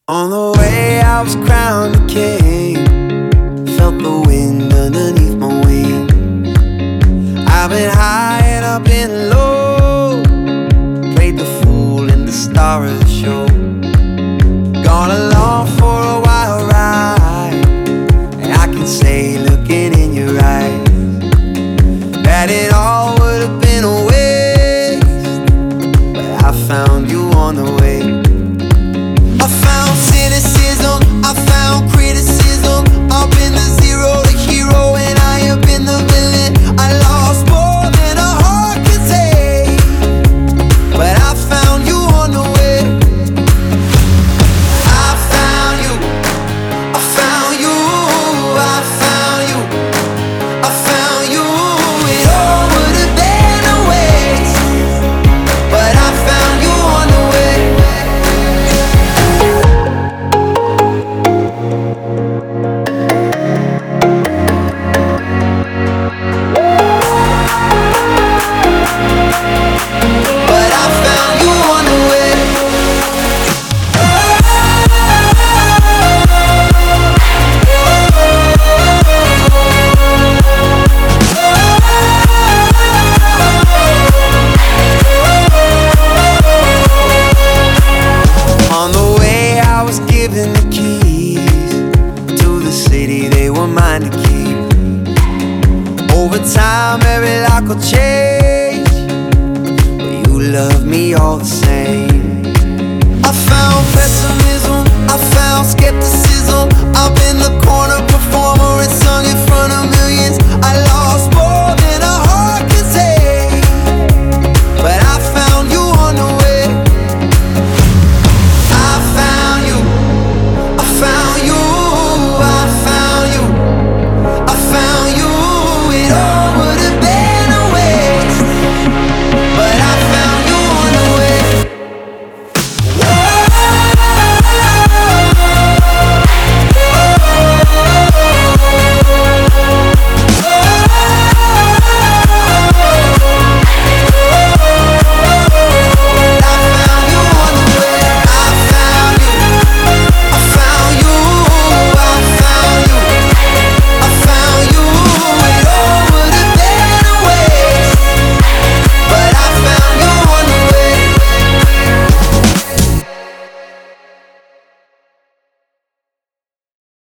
On the way I was crowned a king, felt the wind underneath my wing. I've been high and I've been low, played the fool in the star of the show. Gone along for a wild ride, and I can say looking in your eyes that it all would have been a waste, but I found you on the way. I found cynicism, I found criticism. I've been the zero, the hero, and I have been the villain. I lost more than a heart can say, but I found you on the way. I found you, I found you, I found you, I found you. It all would have been a waste, but I found you on the way. But I found you on the way. On the way I was given the keys to the city, they were mine to keep. Over time every lock will change, but you love me all the same. I found pessimism